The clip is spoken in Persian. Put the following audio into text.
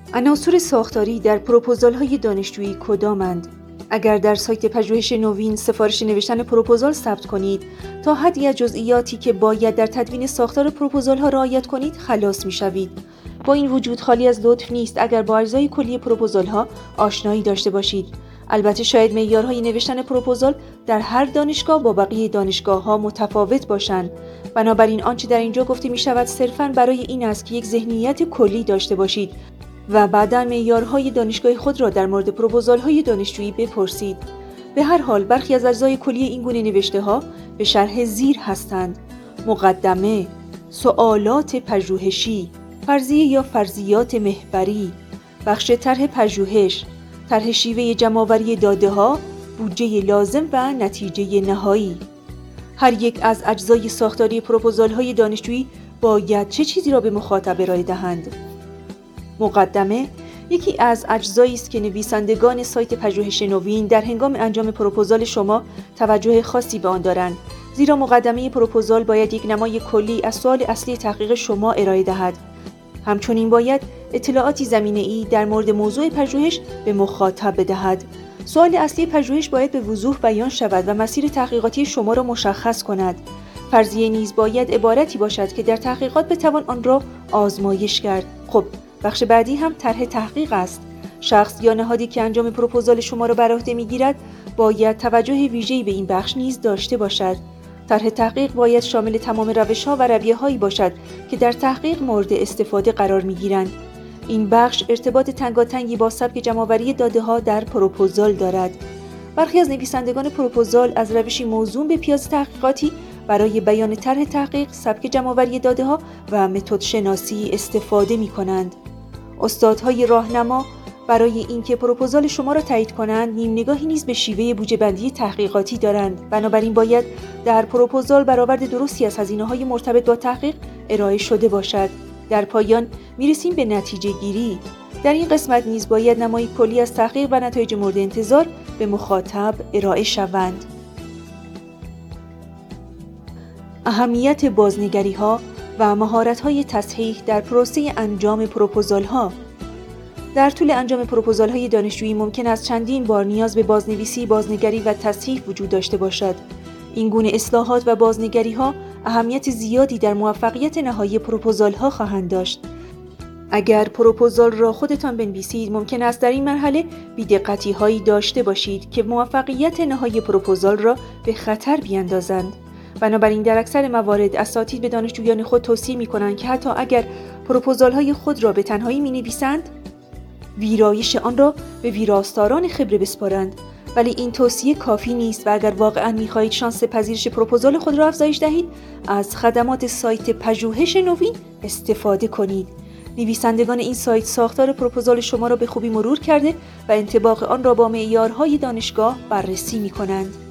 عناصر ساختاری در پروپوزال‌های دانشجویی کدامند؟ اگر در سایت پژوهش نوین سفارش نوشتن پروپوزال ثبت کنید، تا حدی از جزئیاتی که باید در تدوین ساختار پروپوزال‌ها رعایت کنید، خلاص می‌شوید. با این وجود خالی از لطف نیست اگر با اجزای کلی پروپوزال‌ها آشنایی داشته باشید. البته شاید معیارهای نوشتن پروپوزال در هر دانشگاه با بقیه دانشگاه‌ها متفاوت باشند. بنابراین آنچه در اینجا گفته می‌شود صرفاً برای این است که یک ذهنیت کلی داشته باشید و بعداً معیارهای دانشگاه خود را در مورد پروپوزال‌های دانشجویی بپرسید. به هر حال برخی از اجزای کلی این گونه نوشته‌ها به شرح زیر هستند: مقدمه، سوالات پژوهشی، فرضیه یا فرضیات محوری، بخش طرح پژوهش، طرح شیوه جمع‌آوری داده‌ها، بودجه لازم و نتیجه نهایی. هر یک از اجزای ساختاری پروپوزال‌های دانشجویی باید چه چیزی را به مخاطب ارائه دهند؟ مقدمه یکی از اجزایی است که نویسندگان سایت پژوهش نوین در هنگام انجام پروپوزال شما توجه خاصی به آن دارند، زیرا مقدمه پروپوزال باید یک نمای کلی از سوال اصلی تحقیق شما ارائه دهد. همچنین باید اطلاعاتی زمینه‌ای در مورد موضوع پژوهش به مخاطب بدهد. سوال اصلی پژوهش باید به وضوح بیان شود و مسیر تحقیقاتی شما را مشخص کند. فرضیه نیز باید عبارتی باشد که در تحقیقات بتوان آن را آزمایش کرد. خب، بخش بعدی هم طرح تحقیق است. شخص یا نهادی که انجام پروپوزال شما را بر عهده می‌گیرد باید توجه ویژه‌ای به این بخش نیز داشته باشد. طرح تحقیق باید شامل تمام روش‌ها و رویه‌هایی باشد که در تحقیق مورد استفاده قرار می‌گیرند. این بخش ارتباط تنگاتنگی با سبک جمع‌آوری داده‌ها در پروپوزال دارد. برخی از نویسندگان پروپوزال از روشی موزون به پیاز تحقیقاتی برای بیان طرح تحقیق، سبک جمع‌آوری داده‌ها و متد شناسی استفاده می‌کنند. استادهای راهنما برای اینکه پروپوزال شما را تایید کنند، نیم نگاهی نیز به شیوه بودجه‌بندی تحقیقاتی دارند. بنابراین باید در پروپوزال برآورد درستی از هزینه‌های مرتبط با تحقیق ارائه شده باشد. در پایان می‌رسیم به نتیجه گیری. در این قسمت نیز باید نمایی کلی از تحقیق و نتایج مورد انتظار به مخاطب ارائه شوند. اهمیت بازنگری‌ها و مهارت‌های تصحیح در پروسه انجام پروپوزال‌ها. در طول انجام پروپوزال‌های دانشجویی ممکن است چندین بار نیاز به بازنویسی، بازنگری و تصحیح وجود داشته باشد. این گونه اصلاحات و بازنگری‌ها اهمیت زیادی در موفقیت نهایی پروپوزال‌ها خواهند داشت. اگر پروپوزال را خودتان بنویسید، ممکن است در این مرحله بی‌دقتی‌هایی داشته باشید که موفقیت نهایی پروپوزال را به خطر بیندازند. بنابراین در اکثر موارد اساتید به دانشجویان خود توصیه می‌کنند که حتی اگر پروپوزال‌های خود را به تنهایی می‌نویسند، ویرایش آن را به ویراستاران خبره بسپارند. ولی این توصیه کافی نیست و اگر واقعاً می‌خواهید شانس پذیرش پروپوزال خود را افزایش دهید، از خدمات سایت پژوهش نوین استفاده کنید. نویسندگان این سایت ساختار پروپوزال شما را به خوبی مرور کرده و انطباق آن را با معیارهای دانشگاه بررسی می‌کنند.